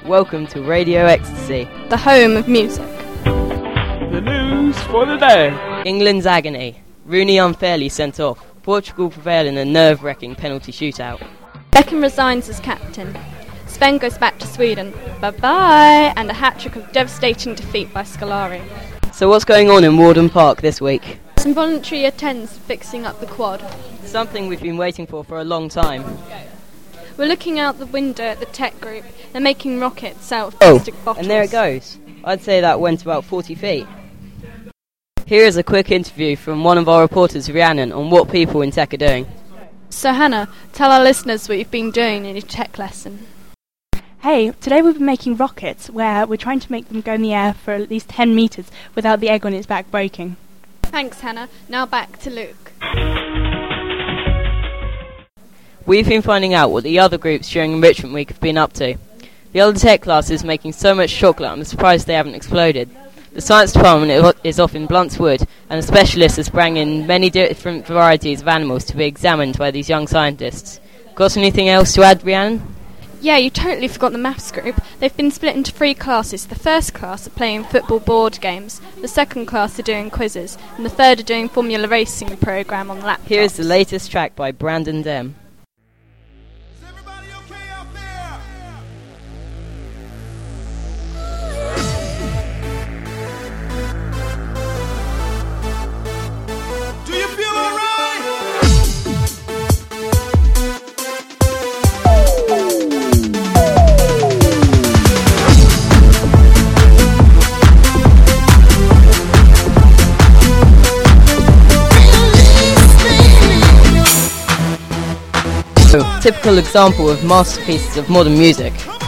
Welcome to Radio Ecstasy, the home of music. The news for the day. England's agony. Rooney unfairly sent off. Portugal prevail in a nerve-wracking penalty shootout. Beckham resigns as captain. Sven goes back to Sweden. Bye-bye! And a hat-trick of devastating defeat by Scolari. So what's going on in Warden Park this week? Some voluntary attends fixing up the quad. Something we've been waiting for a long time. We're looking out the window at the tech group. They're making rockets out of plastic bottles. And there it goes. I'd say that went about 40 feet. Here is a quick interview from one of our reporters, Rhiannon, on what people in tech are doing. So Hannah, tell our listeners what you've been doing in your tech lesson. Hey, today we've been making rockets where we're trying to make them go in the air for at least 10 metres without the egg on its back breaking. Thanks Hannah. Now back to Luke. We've been finding out what the other groups during Enrichment Week have been up to. The other tech class is making so much chocolate I'm surprised they haven't exploded. The science department is off in Blunt's Wood, and a specialist has brought in many different varieties of animals to be examined by these young scientists. Got anything else to add, Rhiannon? Yeah, you totally forgot the maths group. They've been split into 3 classes. The first class are playing football board games, the second class are doing quizzes, and the third are doing Formula Racing programme on laptops. Here is the latest track by Brandon Dem. Is everybody okay out there? Do you feel alright? Typical example of masterpieces of modern music.